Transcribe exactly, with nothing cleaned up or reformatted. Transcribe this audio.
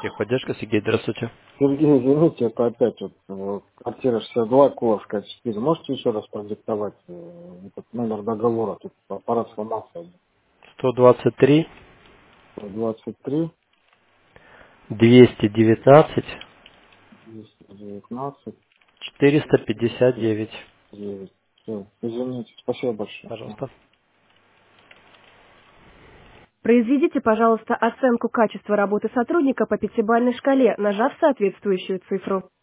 Техподдержка, Сергей, здравствуйте. Сергей, извините, это опять вот э, квартира шестьдесят два, Куловская четыре. Можете еще раз продиктовать э, этот номер договора? Тут аппарат сломался. сто двадцать три, двадцать три, двести девятнадцать, двести девятнадцать, четыреста пятьдесят девять. девять. Все, извините, спасибо большое. Пожалуйста. Произведите, пожалуйста, оценку качества работы сотрудника по пятибалльной шкале, нажав соответствующую цифру.